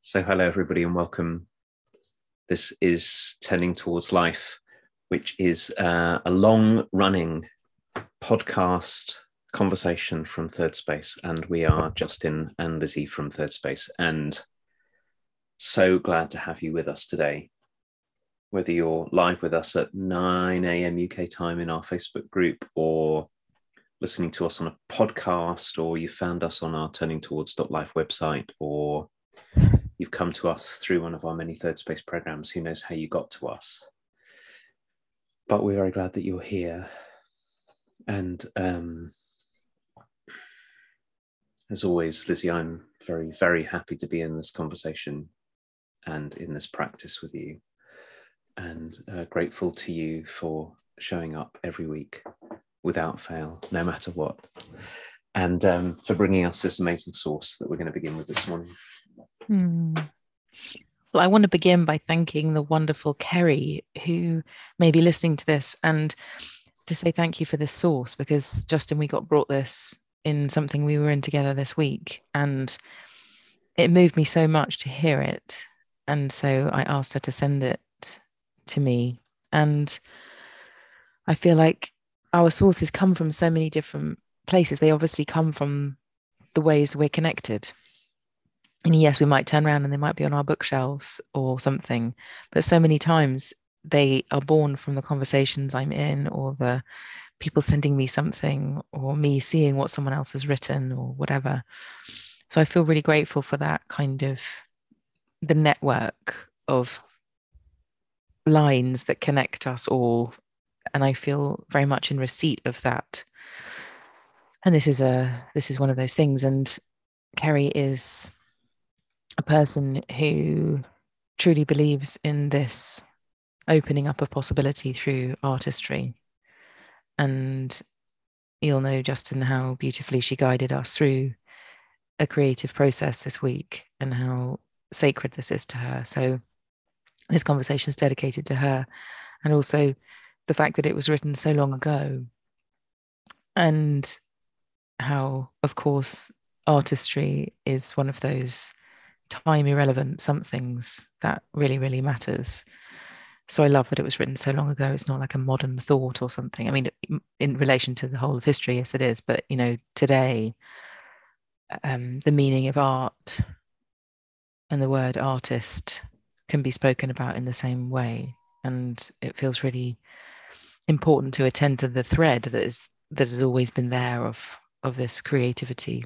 So hello everybody and welcome. This is Turning Towards Life, which is a long-running podcast conversation from Third Space, and we are Justin and Lizzie from Third Space, and so glad to have you with us today. Whether you're live with us at 9 a.m. UK time in our Facebook group, or listening to us on a podcast, or you found us on our Turning Towards.life website, or you've come to us through one of our many Third Space programs. Who knows how you got to us? But we're very glad that you're here. And as always, Lizzie, I'm very, very happy to be in this conversation and in this practice with you. And grateful to you for showing up every week without fail, no matter what. And for bringing us this amazing source that we're going to begin with this morning. Well, I want to begin by thanking the wonderful Kerry who may be listening to this, and to say thank you for this source, because Justin, we got brought this in something we were in together this week, and it moved me so much to hear it. And so I asked her to send it to me. And I feel like our sources come from so many different places. They obviously come from the ways we're connected. And yes, we might turn around and they might be on our bookshelves or something, but so many times they are born from the conversations I'm in, or the people sending me something, or me seeing what someone else has written or whatever. So I feel really grateful for that kind of the network of lines that connect us all. And I feel very much in receipt of that. And this is one of those things. And Kerry is a person who truly believes in this opening up of possibility through artistry. And you'll know, Justin, how beautifully she guided us through a creative process this week and how sacred this is to her. So this conversation is dedicated to her, and also the fact that it was written so long ago, and how, of course, artistry is one of those time irrelevant somethings that really, really matters. So I love that it was written so long ago. It's not like a modern thought or something. I mean, in relation to the whole of history, yes, it is. But, you know, today, the meaning of art and the word artist can be spoken about in the same way. And it feels really important to attend to the thread that has always been there of this creativity.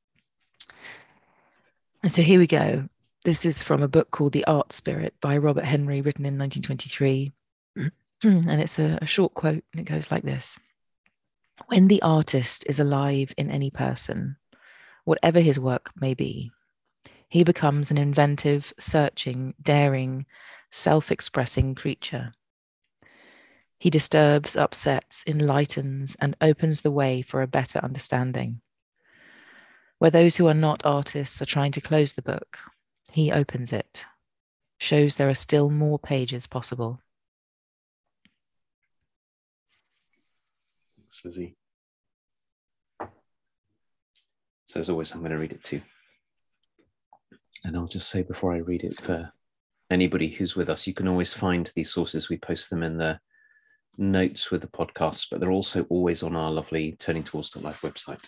And so here we go. This is from a book called The Art Spirit by Robert Henry, written in 1923. And it's a short quote, and it goes like this. When the artist is alive in any person, whatever his work may be, he becomes an inventive, searching, daring, self-expressing creature. He disturbs, upsets, enlightens, and opens the way for a better understanding. Where those who are not artists are trying to close the book, he opens it, shows there are still more pages possible. Thanks, Lizzie. So as always, I'm going to read it too. And I'll just say before I read it, for anybody who's with us, you can always find these sources. We post them in the notes with the podcast, but they're also always on our lovely Turning Towards Life website.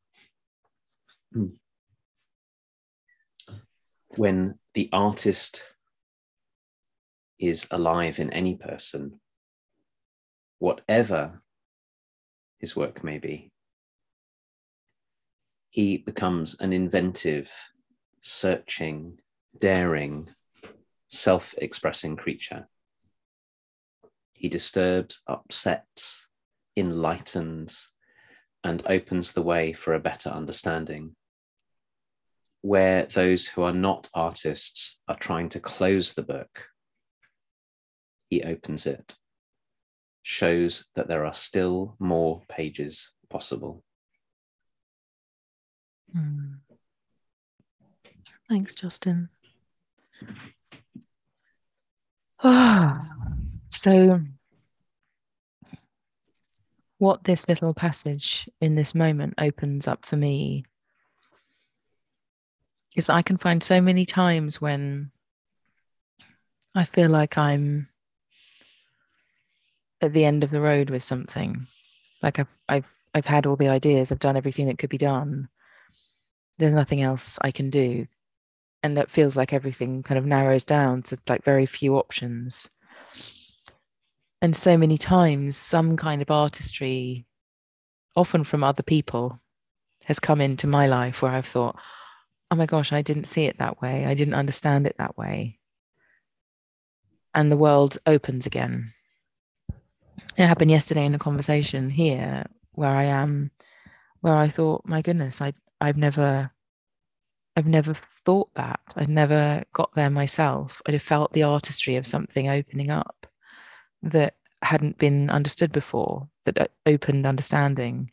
When the artist is alive in any person, whatever his work may be, he becomes an inventive, searching, daring, self-expressing creature. He disturbs, upsets, enlightens, and opens the way for a better understanding. Where those who are not artists are trying to close the book, he opens it, shows that there are still more pages possible. Thanks, Justin. So what this little passage in this moment opens up for me is that I can find so many times when I feel like I'm at the end of the road with something. Like I've had all the ideas, I've done everything that could be done. There's nothing else I can do. And that feels like everything kind of narrows down to like very few options. And so many times some kind of artistry, often from other people, has come into my life where I've thought, oh my gosh, I didn't see it that way. I didn't understand it that way. And the world opens again. It happened yesterday in a conversation here where I am, where I thought, my goodness, I've never thought that. I'd never got there myself. I'd have felt the artistry of something opening up that hadn't been understood before, that opened understanding.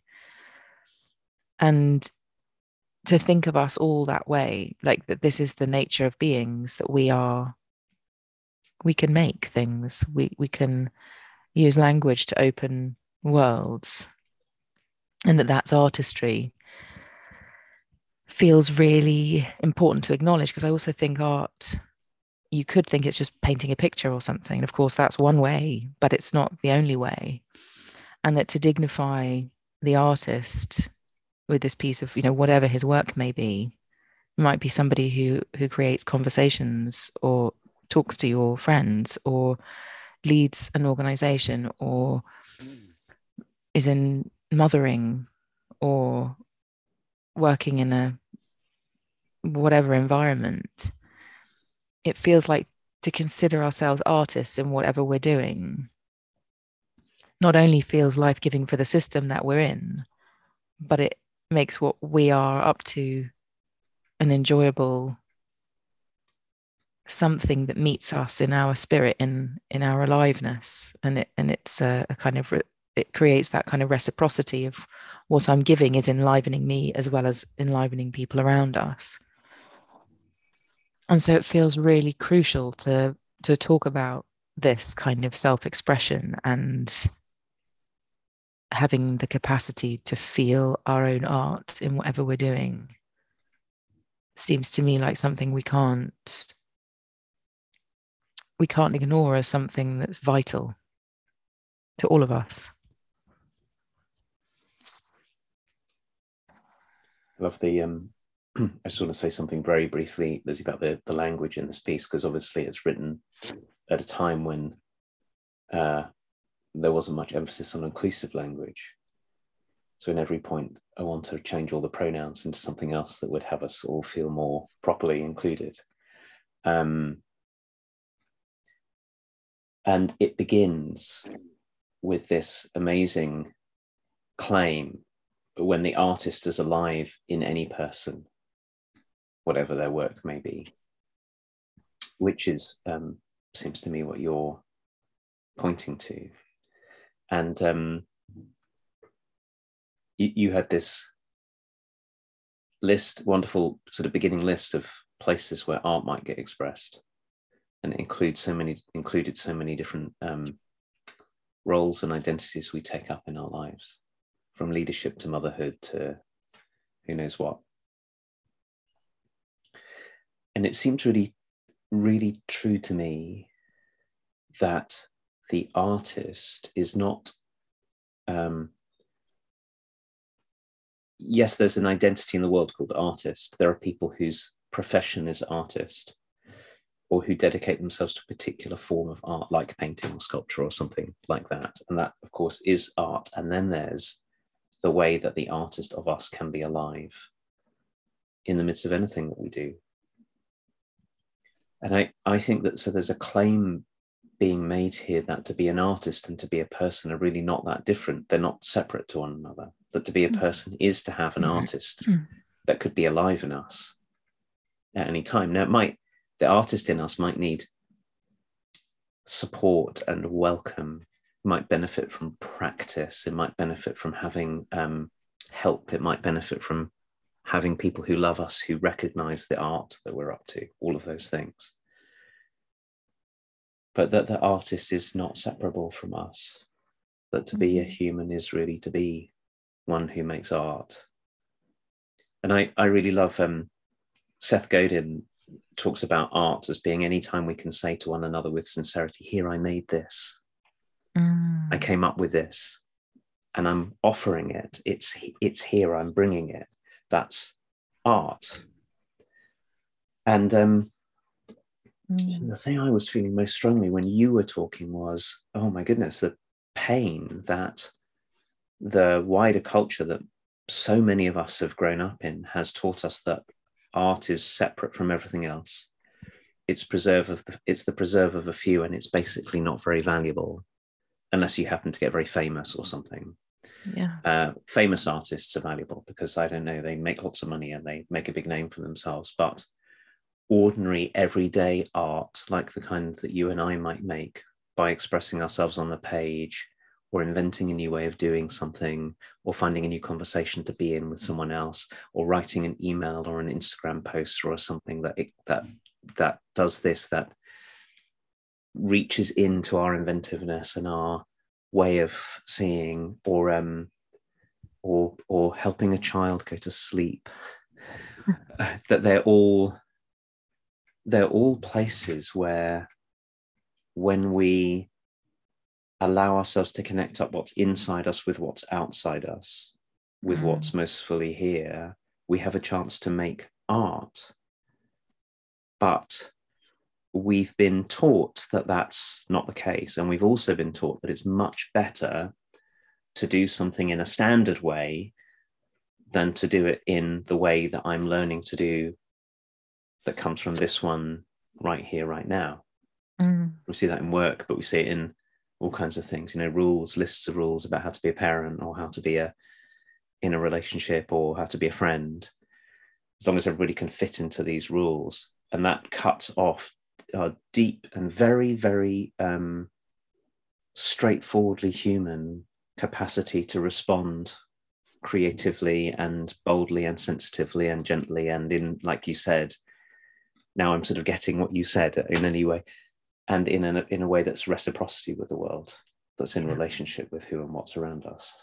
And to think of us all that way, like that this is the nature of beings, that we can make things, we can use language to open worlds, and that's artistry, feels really important to acknowledge, because I also think art, you could think it's just painting a picture or something. Of course, that's one way, but it's not the only way. And that to dignify the artist with this piece of, whatever his work may be, might be somebody who creates conversations or talks to your friends or leads an organization or is in mothering or working in a whatever environment. It feels like to consider ourselves artists in whatever we're doing not only feels life-giving for the system that we're in, but it makes what we are up to an enjoyable something that meets us in our spirit, in our aliveness, and it's a kind of it creates that kind of reciprocity of what I'm giving is enlivening me as well as enlivening people around us. And so it feels really crucial to talk about this kind of self-expression and having the capacity to feel our own art in whatever we're doing. Seems to me like something we can't ignore as something that's vital to all of us. I love the I just want to say something very briefly, Lizzie, about the language in this piece, because obviously it's written at a time when there wasn't much emphasis on inclusive language. So in every point, I want to change all the pronouns into something else that would have us all feel more properly included. And it begins with this amazing claim: when the artist is alive in any person, whatever their work may be, which is, seems to me, what you're pointing to. And you had this list, wonderful sort of beginning list of places where art might get expressed, and it included so many different roles and identities we take up in our lives, from leadership to motherhood to who knows what. And it seems really, really true to me that the artist is not, yes, there's an identity in the world called artist. There are people whose profession is artist, or who dedicate themselves to a particular form of art, like painting or sculpture or something like that. And that, of course, is art. And then there's the way that the artist of us can be alive in the midst of anything that we do. And I think that, so there's a claim being made here that to be an artist and to be a person are really not that different. They're not separate to one another. That to be a person is to have an artist that could be alive in us at any time. Now, the artist in us might need support and welcome, might benefit from practice, it might benefit from having help, it might benefit from having people who love us, who recognize the art that we're up to, all of those things. But that the artist is not separable from us, that to be a human is really to be one who makes art. And I really love Seth Godin talks about art as being any time we can say to one another with sincerity, here, I made this. I came up with this and I'm offering it. It's here, I'm bringing it. That's art. And the thing I was feeling most strongly when you were talking was, oh my goodness, the pain that the wider culture that so many of us have grown up in has taught us, that art is separate from everything else. It's the preserve of a few, and it's basically not very valuable unless you happen to get very famous or something. Yeah. Famous artists are valuable because, I don't know, they make lots of money and they make a big name for themselves. But ordinary, everyday art, like the kind that you and I might make by expressing ourselves on the page, or inventing a new way of doing something, or finding a new conversation to be in with someone else, or writing an email or an Instagram post or something that does this, that reaches into our inventiveness and our way of seeing, or helping a child go to sleep. That they're all places where, when we allow ourselves to connect up what's inside us with what's outside us, with what's most fully here, we have a chance to make art. But we've been taught that that's not the case. And we've also been taught that it's much better to do something in a standard way than to do it in the way that I'm learning to do, that comes from this one right here, right now. We see that in work, but we see it in all kinds of things, rules, lists of rules about how to be a parent, or how to be in a relationship, or how to be a friend, as long as everybody can fit into these rules. And that cuts off our deep and very, very straightforwardly human capacity to respond creatively and boldly and sensitively and gently, and in, like you said, now I'm sort of getting what you said in any way, and in a way that's reciprocity with the world, that's in relationship with who and what's around us.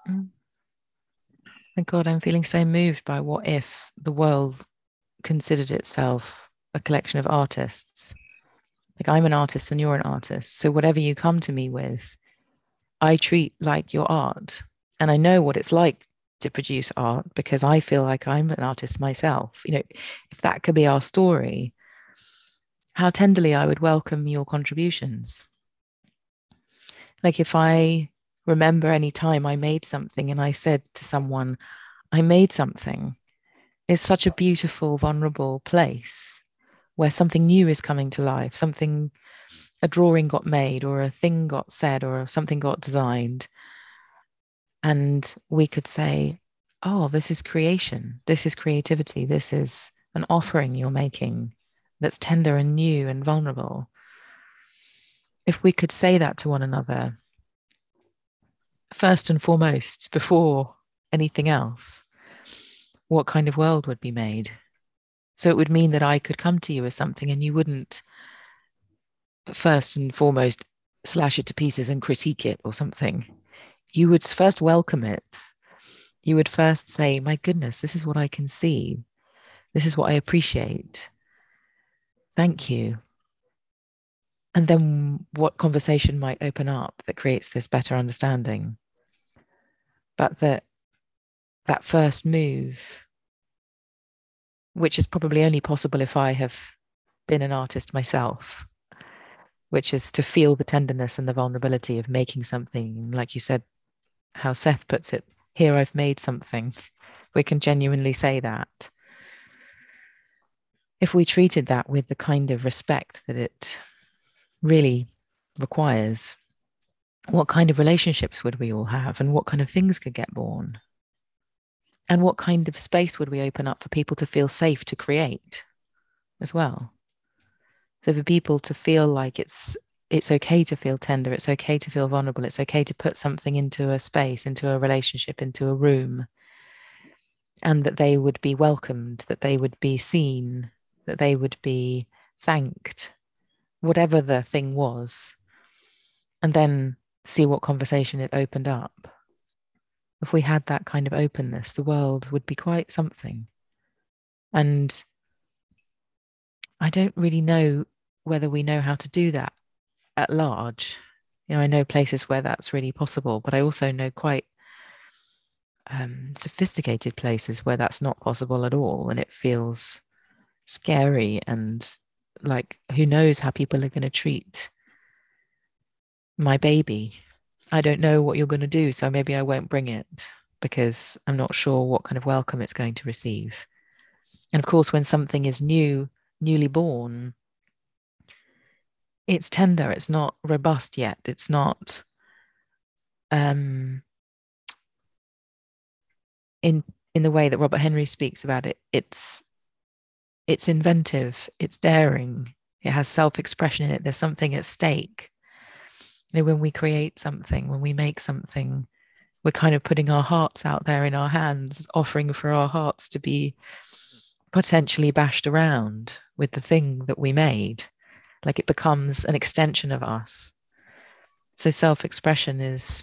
My God, I'm feeling so moved by what if the world considered itself a collection of artists. Like, I'm an artist and you're an artist. So whatever you come to me with, I treat like your art. And I know what it's like to produce art because I feel like I'm an artist myself. If that could be our story, how tenderly I would welcome your contributions. Like, if I remember any time I made something and I said to someone, I made something, it's such a beautiful, vulnerable place where something new is coming to life, a drawing got made, or a thing got said, or something got designed. And we could say, oh, this is creation. This is creativity. This is an offering you're making that's tender and new and vulnerable. If we could say that to one another, first and foremost, before anything else, what kind of world would be made? So it would mean that I could come to you with something and you wouldn't first and foremost slash it to pieces and critique it or something. You would first welcome it. You would first say, my goodness, this is what I can see. This is what I appreciate. Thank you. And then what conversation might open up that creates this better understanding? But that first move, which is probably only possible if I have been an artist myself, which is to feel the tenderness and the vulnerability of making something. Like you said, how Seth puts it, here, I've made something. We can genuinely say that. If we treated that with the kind of respect that it really requires, what kind of relationships would we all have, and what kind of things could get born? And what kind of space would we open up for people to feel safe to create as well? So for people to feel like it's okay to feel tender, it's okay to feel vulnerable, it's okay to put something into a space, into a relationship, into a room, and that they would be welcomed, that they would be seen, that they would be thanked, whatever the thing was, and then see what conversation it opened up. If we had that kind of openness, the world would be quite something. And I don't really know whether we know how to do that at large. I know places where that's really possible, but I also know quite sophisticated places where that's not possible at all, and it feels scary, and like, who knows how people are going to treat my baby. I don't know what you're going to do, so maybe I won't bring it because I'm not sure what kind of welcome it's going to receive. And of course, when something is newly born, it's tender, it's not robust yet, it's not in the way that Robert Henry speaks about it. It's inventive, it's daring, it has self-expression in it, there's something at stake. When we create something, when we make something, we're kind of putting our hearts out there in our hands, offering for our hearts to be potentially bashed around with the thing that we made. Like, it becomes an extension of us. So self-expression is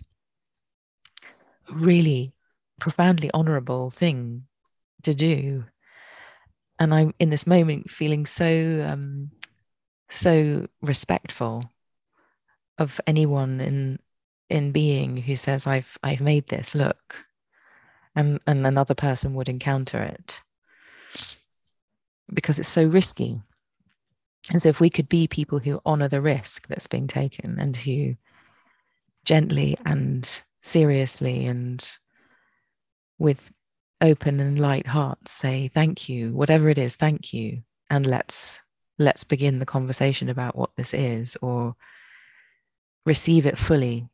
a really profoundly honorable thing to do. And I'm in this moment feeling so respectful of anyone in being who says, I've made this, look, and another person would encounter it, because it's so risky. And so if we could be people who honor the risk that's being taken, and who gently and seriously and with open and light hearts say thank you, whatever it is, thank you, and let's begin the conversation about what this is, or receive it fully,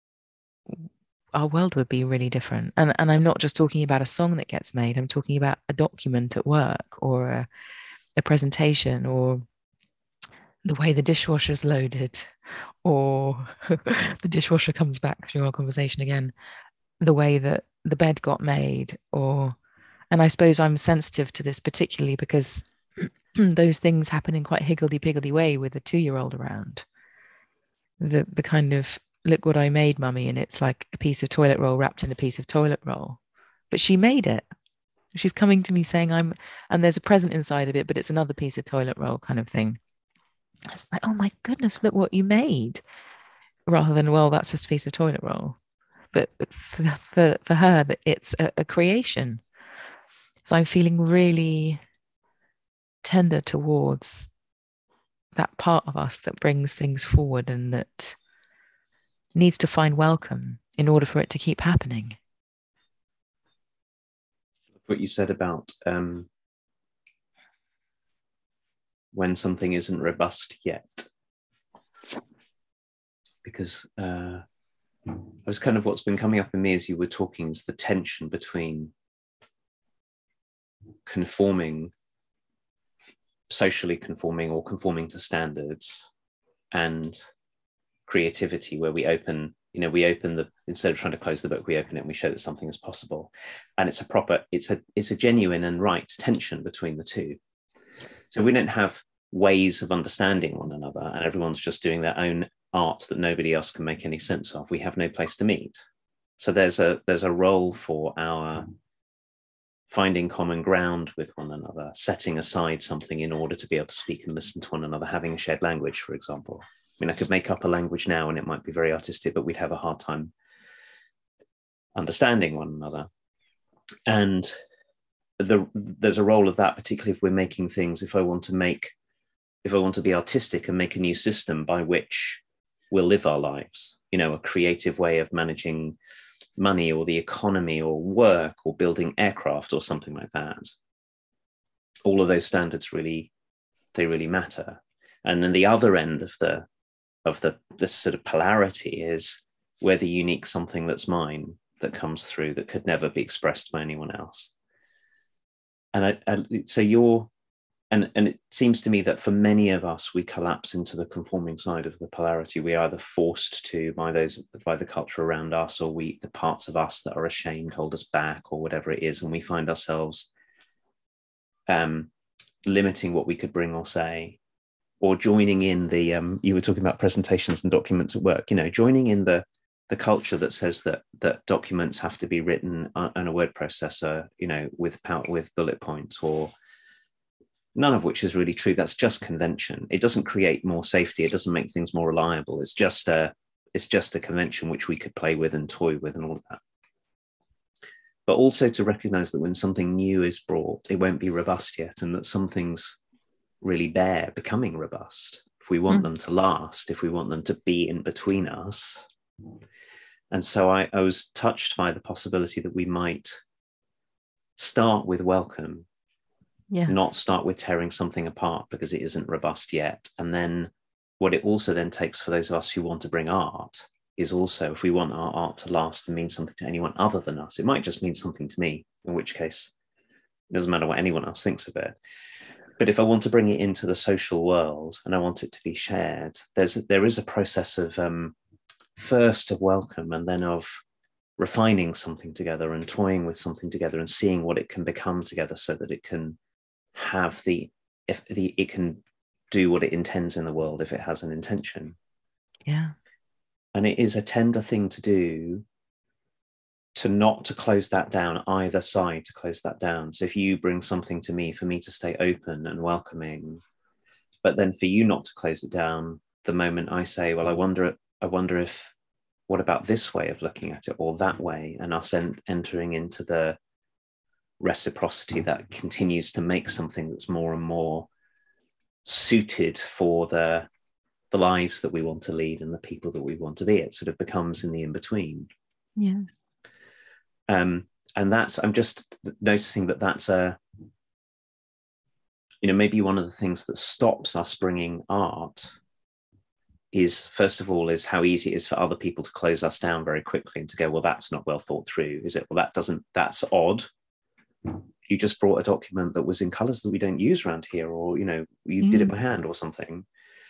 our world would be really different. And I'm not just talking about a song that gets made, I'm talking about a document at work, or a presentation, or the way the dishwasher's loaded, or the dishwasher comes back through our conversation again, the way that the bed got made, and I suppose I'm sensitive to this particularly because those things happen in quite a higgledy-piggledy way with a 2-year-old around. The kind of, look what I made, mummy, and it's like a piece of toilet roll wrapped in a piece of toilet roll. But she made it. She's coming to me saying and there's a present inside of it, but it's another piece of toilet roll kind of thing. It's like, oh my goodness, look what you made. Rather than, well, that's just a piece of toilet roll. But for her, it's a creation. So I'm feeling really tender towards that part of us that brings things forward and that needs to find welcome in order for it to keep happening. What you said about when something isn't robust yet, because it was kind of what's been coming up in me as you were talking, is the tension between socially conforming or conforming to standards, and creativity, where we open instead of trying to close the book, we open it and we show that something is possible. And it's a genuine and right tension between the two. So we don't have ways of understanding one another, and everyone's just doing their own art that nobody else can make any sense of. We have no place to meet. So there's a role for our finding common ground with one another, setting aside something in order to be able to speak and listen to one another, having a shared language, for example. I mean, I could make up a language now and it might be very artistic, but we'd have a hard time understanding one another. And there's a role of that, particularly if we're making things. If I want to be artistic and make a new system by which we'll live our lives, a creative way of managing money or the economy or work or building aircraft or something like that, all of those standards really matter. And then the other end of this sort of polarity is where the unique something that's mine that comes through that could never be expressed by anyone else. And and it seems to me that for many of us, we collapse into the conforming side of the polarity. We are either forced to by the culture around us, or the parts of us that are ashamed hold us back, or whatever it is, and we find ourselves limiting what we could bring or say, or joining in the you were talking about presentations and documents at work, joining in the culture that says that documents have to be written on a word processor, with bullet points, or none of which is really true. That's just convention. It doesn't create more safety. It doesn't make things more reliable. It's just a convention which we could play with and toy with and all of that. But also to recognize that when something new is brought, it won't be robust yet, and that some things really bear becoming robust if we want them to last, if we want them to be in between us. And so I was touched by the possibility that we might start with welcome, not start with tearing something apart because it isn't robust yet. And then what it also then takes for those of us who want to bring art is also, if we want our art to last and mean something to anyone other than us, it might just mean something to me, in which case it doesn't matter what anyone else thinks of it. But if I want to bring it into the social world and I want it to be shared, there is a process of first of welcome and then of refining something together and toying with something together and seeing what it can become together so that it can have it can do what it intends in the world if it has an intention. Yeah. And it is a tender thing to do to not to close that down, either side to close that down. So if you bring something to me, for me to stay open and welcoming, but then for you not to close it down the moment I say, well, I wonder if, what about this way of looking at it or that way? And us entering into the reciprocity that continues to make something that's more and more suited for the lives that we want to lead and the people that we want to be. It sort of becomes in the in-between. Yes. And that's, I'm just noticing that's maybe one of the things that stops us bringing art is, first of all, is how easy it is for other people to close us down very quickly and to go, well, that's not well thought through, is it? Well, that's odd. You just brought a document that was in colors that we don't use around here, or, you did it by hand or something.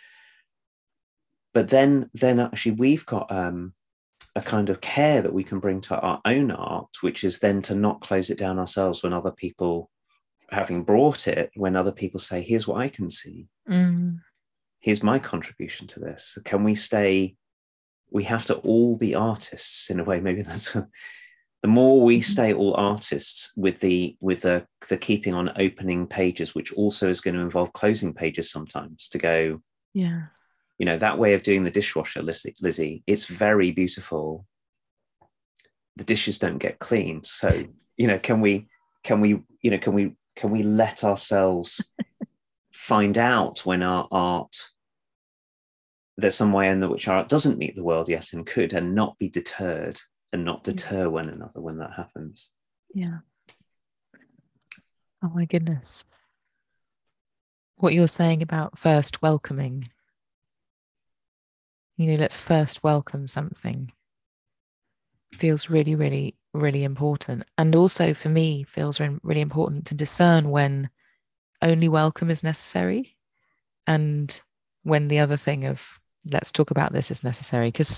But then actually we've got a kind of care that we can bring to our own art, which is then to not close it down ourselves when other people, having brought it, when other people say, here's what I can see. Here's my contribution to this. Can we stay? We have to all be artists in a way. Maybe that's the more we stay all artists with the keeping on opening pages, which also is going to involve closing pages sometimes, to go, that way of doing the dishwasher, Lizzie, it's very beautiful. The dishes don't get clean. So, can we let ourselves find out when our art, there's some way in which our art doesn't meet the world, yes, and could, and not be deterred and not deter one another when that happens. Yeah. Oh my goodness. What you're saying about first welcoming, let's first welcome something, feels really, really, really important. And also for me, feels really important to discern when only welcome is necessary and when the other thing of let's talk about this is necessary. Because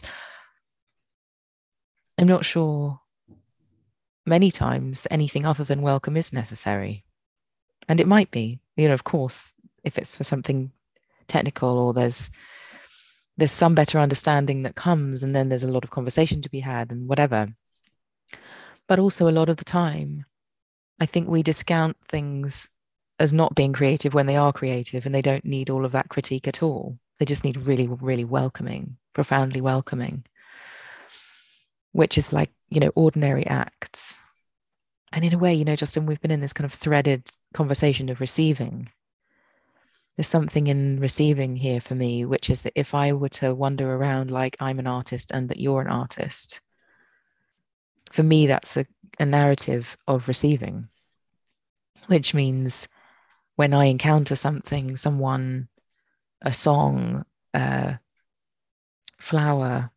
I'm not sure many times that anything other than welcome is necessary. And it might be, of course, if it's for something technical or there's some better understanding that comes, and then there's a lot of conversation to be had and whatever. But also a lot of the time, I think we discount things as not being creative when they are creative, and they don't need all of that critique at all. They just need really, really welcoming, profoundly welcoming, which is like, ordinary acts. And in a way, Justin, we've been in this kind of threaded conversation of receiving. There's something in receiving here for me, which is that if I were to wander around like I'm an artist and that you're an artist, for me, that's a narrative of receiving, which means when I encounter something, someone, a song, a flower,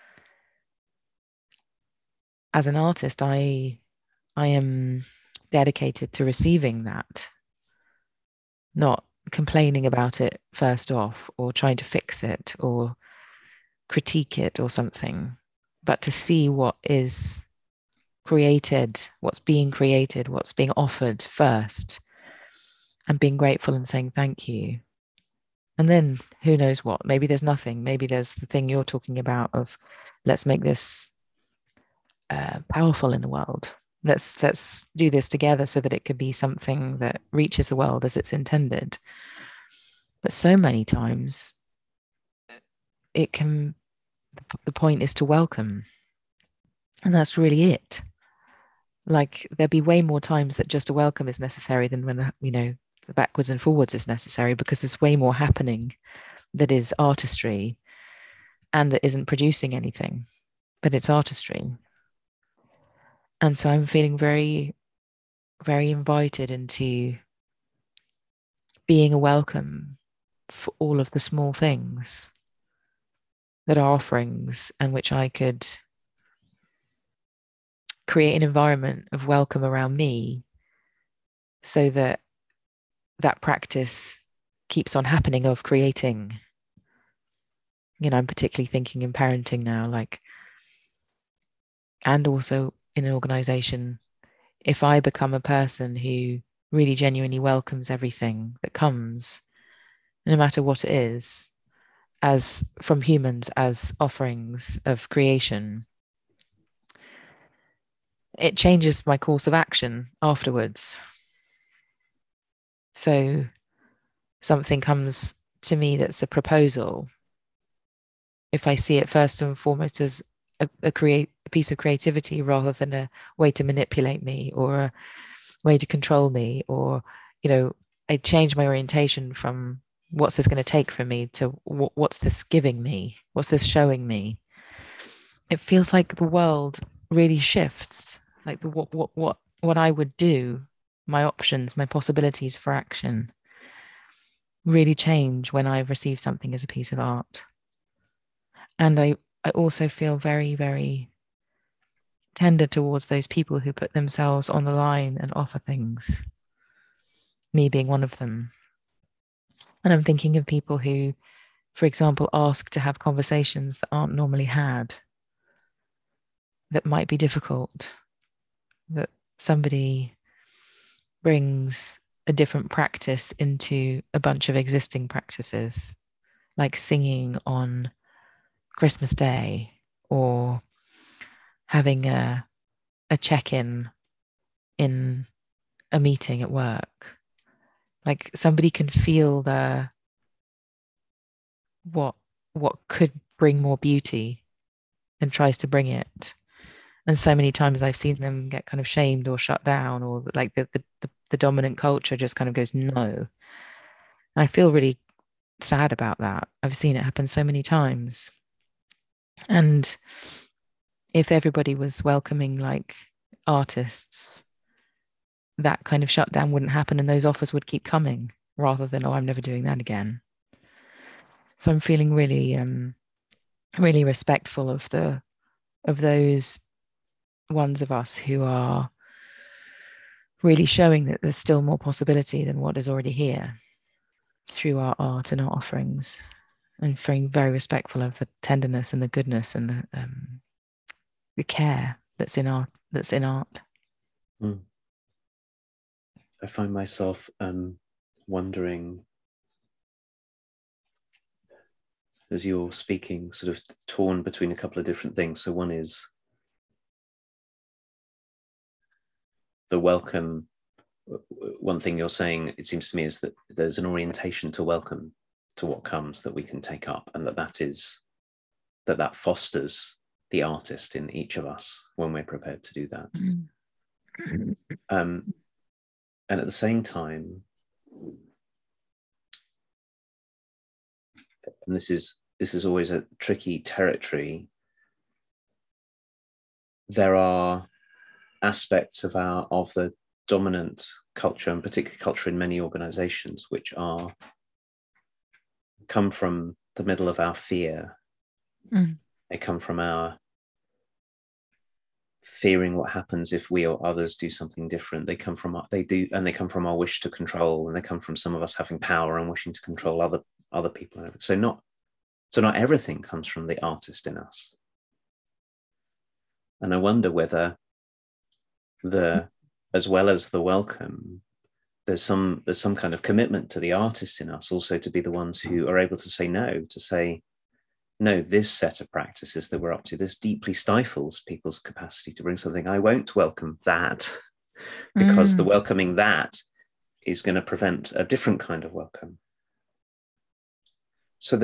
as an artist, I am dedicated to receiving that, not complaining about it first off or trying to fix it or critique it or something, but to see what is created, what's being offered first, and being grateful and saying thank you. And then who knows what, maybe there's nothing, maybe there's the thing you're talking about of let's make this powerful in the world. let's do this together so that it could be something that reaches the world as it's intended. But so many times it can, the point is to welcome, and that's really it. Like there'd be way more times that just a welcome is necessary than when, you know, the backwards and forwards is necessary, because there's way more happening that is artistry and that isn't producing anything, but it's artistry. And so I'm feeling very, very invited into being a welcome for all of the small things that are offerings, and which I could create an environment of welcome around me so that that practice keeps on happening of creating. You know, I'm particularly thinking in parenting now, like, and also in an organization, if I become a person who really genuinely welcomes everything that comes, no matter what it is, as from humans as offerings of creation, it changes my course of action afterwards. So something comes to me that's a proposal, if I see it first and foremost as a piece of creativity rather than a way to manipulate me or a way to control me, or, you know, I change my orientation from what's this going to take from me to what's this giving me, what's this showing me. It feels like the world really shifts, like the what I would do, my options, my possibilities for action really change when I receive something as a piece of art. And I also feel very, very tender towards those people who put themselves on the line and offer things, me being one of them. And I'm thinking of people who, for example, ask to have conversations that aren't normally had, that might be difficult, that somebody brings a different practice into a bunch of existing practices, like singing on Christmas Day, or having a check-in in a meeting at work. Like somebody can feel what could bring more beauty and tries to bring it. And so many times I've seen them get kind of shamed or shut down, or like the dominant culture just kind of goes no. And I feel really sad about that. I've seen it happen so many times. And if everybody was welcoming like artists, that kind of shutdown wouldn't happen, and those offers would keep coming rather than, oh, I'm never doing that again. So I'm feeling really, really respectful of those ones of us who are really showing that there's still more possibility than what is already here through our art and our offerings, and feeling very respectful of the tenderness and the goodness and the care that's in art. Mm. I find myself wondering, as you're speaking, sort of torn between a couple of different things. So one is the welcome. One thing you're saying, it seems to me, is that there's an orientation to welcome to what comes that we can take up, and that fosters the artist in each of us when we're prepared to do that. And at the same time, and this is always a tricky territory, there are aspects of the dominant culture, and particularly culture in many organizations, which come from the middle of our fear. They come from our fearing what happens if we or others do something different. They come from our wish to control, and they come from some of us having power and wishing to control other people. So not everything comes from the artist in us. And I wonder whether as well as the welcome, there's some kind of commitment to the artist in us also to be the ones who are able to say no, no, this set of practices that we're up to, this deeply stifles people's capacity to bring something. I won't welcome that because the welcoming that is going to prevent a different kind of welcome. So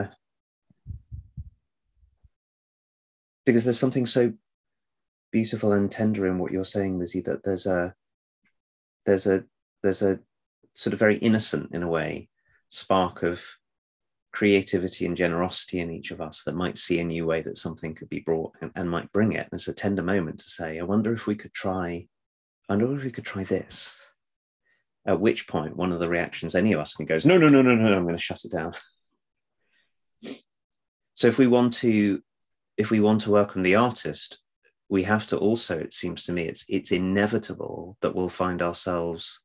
because there's something so beautiful and tender in what you're saying, Lizzie, that there's a sort of very innocent, in a way, spark of creativity and generosity in each of us that might see a new way that something could be brought and might bring it. And it's a tender moment to say, I wonder if we could try this. At which point, one of the reactions any of us can go is, no, I'm going to shut it down. So if we want to welcome the artist, we have to also, it seems to me, it's inevitable that we'll find ourselves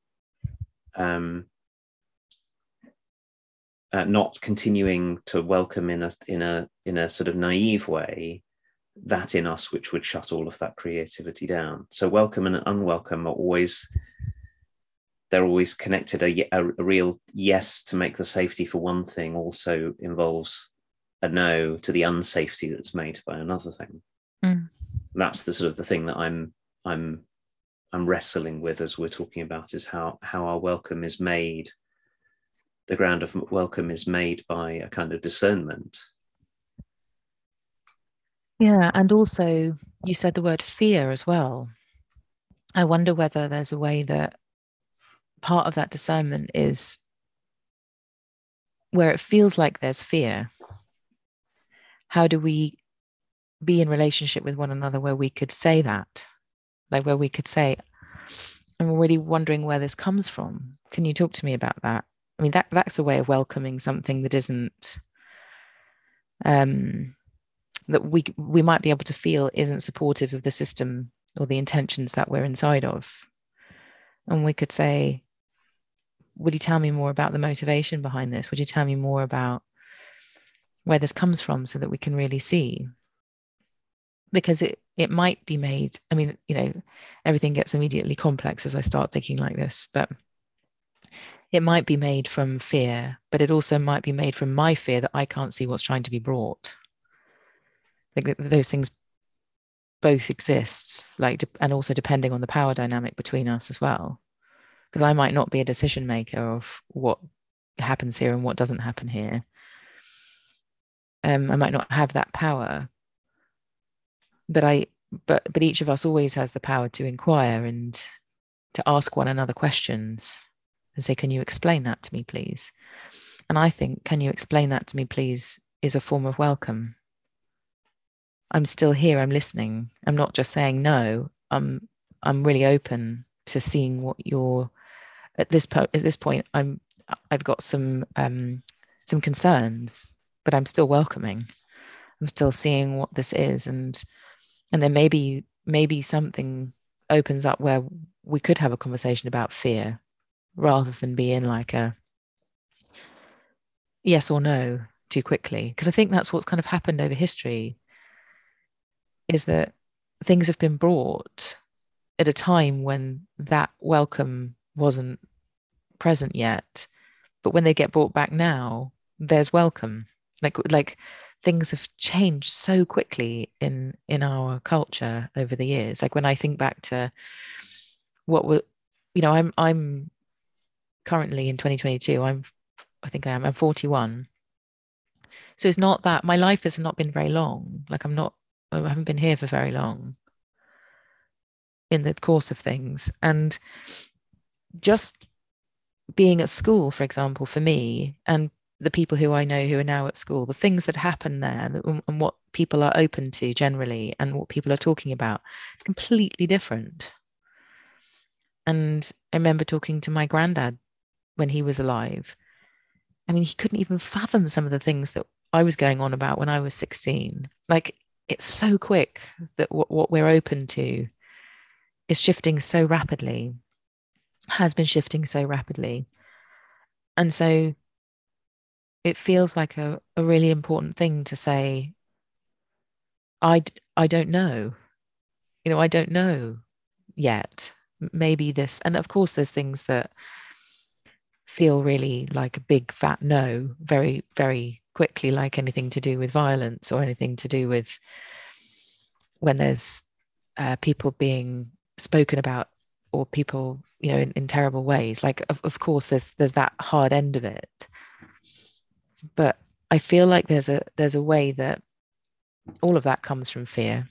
not continuing to welcome in a sort of naive way that in us which would shut all of that creativity down. So welcome and unwelcome are always connected. A real yes to make the safety for one thing also involves a no to the unsafety that's made by another thing. That's the sort of the thing that I'm wrestling with as we're talking about, is how our welcome is made. The ground of welcome is made by a kind of discernment. Yeah, and also you said the word fear as well. I wonder whether there's a way that part of that discernment is where it feels like there's fear. How do we be in relationship with one another where we could say that? Like where we could say, I'm really wondering where this comes from. Can you talk to me about that? I mean, that's a way of welcoming something that isn't, that we might be able to feel isn't supportive of the system or the intentions that we're inside of. And we could say, would you tell me more about the motivation behind this? Would you tell me more about where this comes from so that we can really see? Because it might be made, I mean, everything gets immediately complex as I start thinking like this, but it might be made from fear, but it also might be made from my fear that I can't see what's trying to be brought. Like those things both exist, and also depending on the power dynamic between us as well. Because I might not be a decision maker of what happens here and what doesn't happen here. I might not have that power, but each of us always has the power to inquire and to ask one another questions and say, can you explain that to me, please? And I think, can you explain that to me, please, is a form of welcome. I'm still here, I'm listening. I'm not just saying no. I'm really open to seeing what you're at this point. I've got some concerns, but I'm still welcoming. I'm still seeing what this is, and then maybe something opens up where we could have a conversation about fear rather than be in like a yes or no too quickly. Because I think that's what's kind of happened over history, is that things have been brought at a time when that welcome wasn't present yet. But when they get brought back now, there's welcome. Like things have changed so quickly in our culture over the years. Like when I think back to what were, I'm currently in 2022. I'm 41. So it's not that my life has not been very long. Like I haven't been here for very long in the course of things. And just being at school, for example, for me and the people who I know who are now at school, the things that happen there and what people are open to generally and what people are talking about, it's completely different. And I remember talking to my granddad when he was alive. I mean, he couldn't even fathom some of the things that I was going on about when I was 16. Like, it's so quick that what we're open to is shifting so rapidly, has been shifting so rapidly. And so it feels like a really important thing to say, I don't know. I don't know yet. Maybe this, and of course, there's things that feel really like a big fat no very, very quickly, like anything to do with violence or anything to do with when there's people being spoken about or people, in terrible ways. Like, of course, there's that hard end of it. But I feel like there's a way that all of that comes from fear.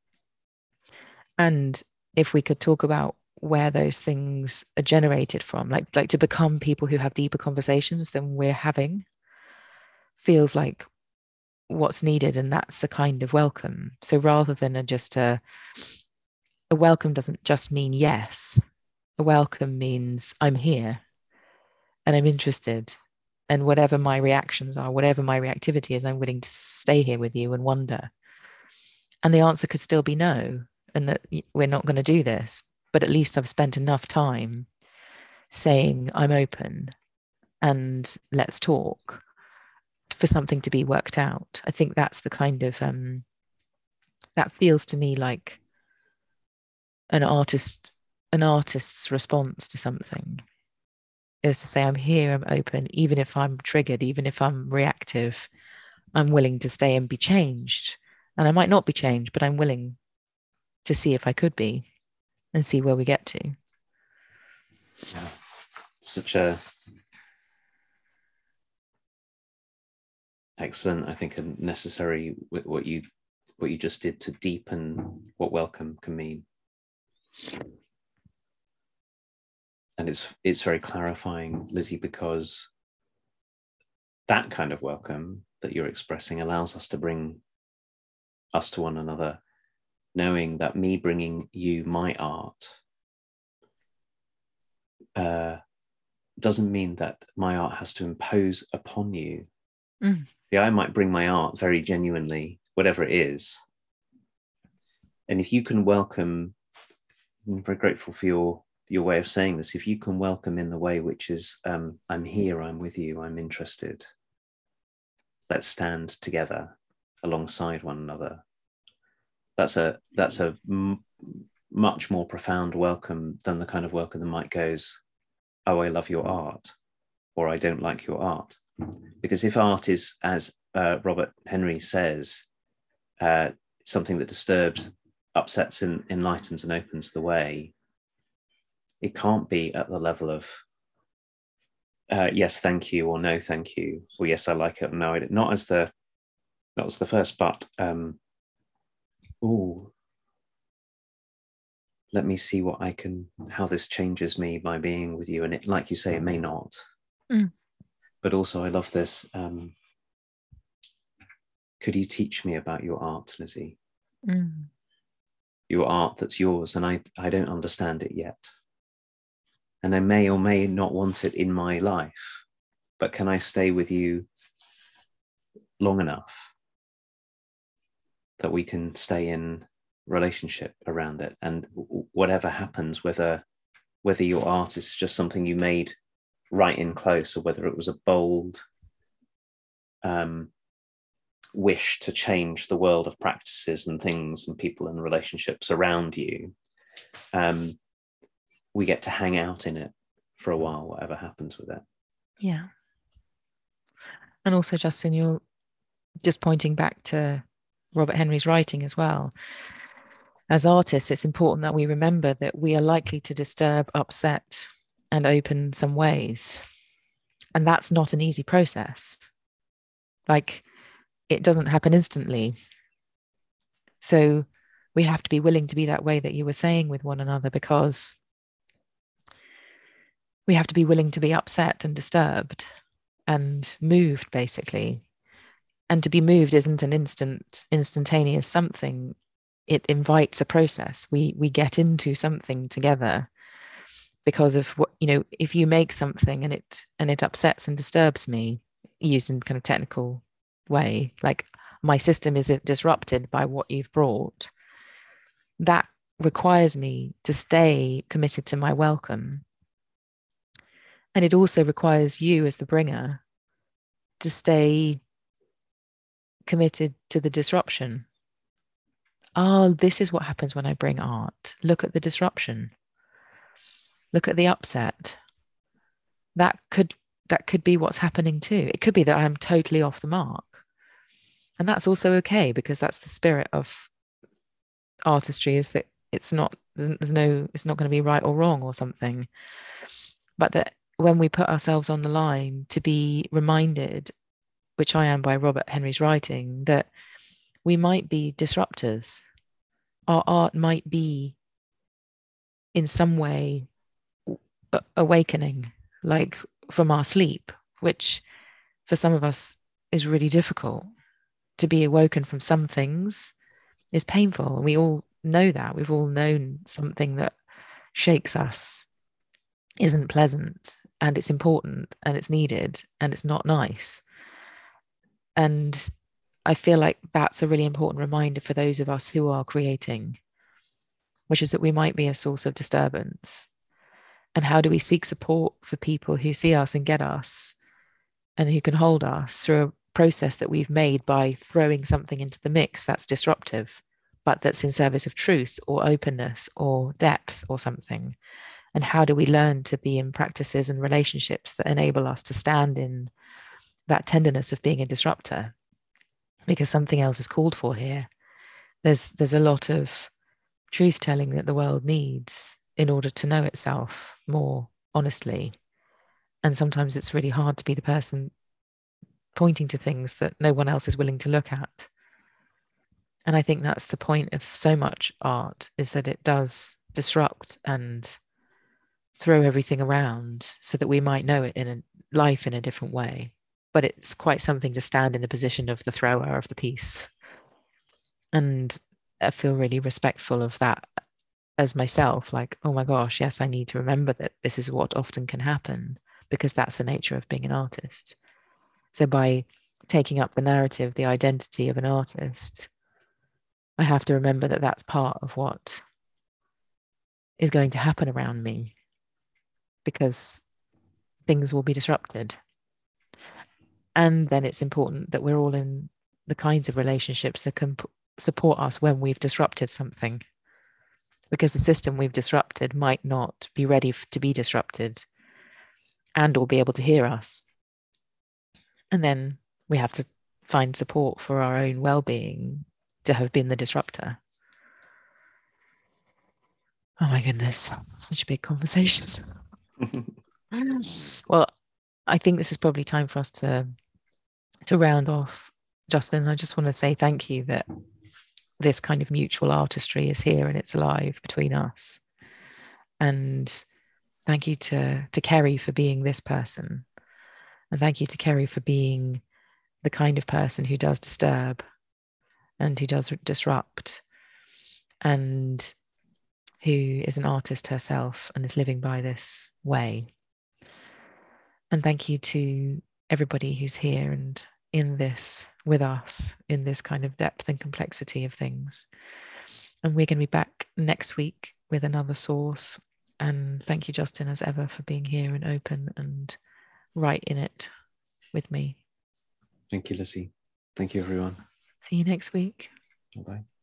And if we could talk about where those things are generated from, like to become people who have deeper conversations than we're having, feels like what's needed, and that's a kind of welcome. So rather than a welcome doesn't just mean yes. A welcome means I'm here and I'm interested, and whatever my reactions are, whatever my reactivity is, I'm willing to stay here with you and wonder. And the answer could still be no, and that we're not going to do this, but at least I've spent enough time saying I'm open and let's talk for something to be worked out. I think that's the kind of that feels to me like an artist's response to something, is to say I'm here, I'm open, even if I'm triggered, even if I'm reactive, I'm willing to stay and be changed. And I might not be changed, but I'm willing to see if I could be and see where we get to. Yeah. Such a excellent, I think, a necessary what you just did to deepen what welcome can mean. And it's very clarifying, Lizzie, because that kind of welcome that you're expressing allows us to bring us to one another, knowing that me bringing you my art doesn't mean that my art has to impose upon you. Yeah, I might bring my art very genuinely, whatever it is. And if you can welcome, I'm very grateful for your way of saying this, if you can welcome in the way which is, I'm here, I'm with you, I'm interested. Let's stand together alongside one another. That's a much more profound welcome than the kind of welcome that might goes, oh, I love your art, or I don't like your art. Because if art is, as Robert Henry says, something that disturbs, upsets, and enlightens and opens the way, it can't be at the level of yes, thank you, or no, thank you, or yes, I like it, or no, I don't. Not as the first, but let me see how this changes me by being with you. And it, like you say, it may not. But also, I love this. Could you teach me about your art, Lizzie? Your art that's yours, and I don't understand it yet. And I may or may not want it in my life, but can I stay with you long enough that we can stay in relationship around it? And whatever happens, whether your art is just something you made right in close, or whether it was a bold wish to change the world of practices and things and people and relationships around you, we get to hang out in it for a while, whatever happens with it. Yeah. And also, Justin, you're just pointing back to Robert Henry's writing as well. As artists, it's important that we remember that we are likely to disturb, upset, and open some ways. And that's not an easy process. Like, it doesn't happen instantly. So we have to be willing to be that way that you were saying with one another, because we have to be willing to be upset and disturbed and moved, basically. And to be moved isn't an instantaneous something. It invites a process. We get into something together because of what, if you make something and it upsets and disturbs me, used in kind of technical way, like my system is disrupted by what you've brought, that requires me to stay committed to my welcome. And it also requires you as the bringer to stay committed to the disruption. Oh, this is what happens when I bring art. Look at the disruption. Look at the upset. that could be what's happening too. It could be that I'm totally off the mark. And that's also okay, because that's the spirit of artistry, is that it's not it's not going to be right or wrong or something. But that when we put ourselves on the line to be reminded, which I am by Robert Henry's writing, that we might be disruptors. Our art might be in some way awakening, like from our sleep, which for some of us is really difficult. To be awoken from some things is painful. And we all know that. We've all known something that shakes us, isn't pleasant, and it's important, and it's needed, and it's not nice. And I feel like that's a really important reminder for those of us who are creating, which is that we might be a source of disturbance. And how do we seek support for people who see us and get us, and who can hold us through a process that we've made by throwing something into the mix that's disruptive, but that's in service of truth or openness or depth or something? And how do we learn to be in practices and relationships that enable us to stand in that tenderness of being a disruptor? Because something else is called for here. There's a lot of truth telling that the world needs in order to know itself more honestly. And sometimes it's really hard to be the person pointing to things that no one else is willing to look at. And I think that's the point of so much art, is that it does disrupt and throw everything around so that we might know it in a life in a different way. But it's quite something to stand in the position of the thrower of the piece. And I feel really respectful of that as myself, like, oh my gosh, yes, I need to remember that this is what often can happen, because that's the nature of being an artist. So by taking up the narrative, the identity of an artist, I have to remember that that's part of what is going to happen around me, because things will be disrupted. And then it's important that we're all in the kinds of relationships that can support us when we've disrupted something, because the system we've disrupted might not be ready to be disrupted and or be able to hear us. And then we have to find support for our own well-being to have been the disruptor. Oh my goodness, such a big conversation. Well, I think this is probably time for us to round off. Justin, I just want to say thank you that this kind of mutual artistry is here and it's alive between us. And thank you to Kerry for being this person. And thank you to Kerry for being the kind of person who does disturb and who does disrupt, and who is an artist herself and is living by this way. And thank you to everybody who's here and in this with us, in this kind of depth and complexity of things. And we're going to be back next week with another source. And thank you, Justin, as ever, for being here and open and right in it with me. Thank you, Lizzie. Thank you, everyone. See you next week. Bye-bye.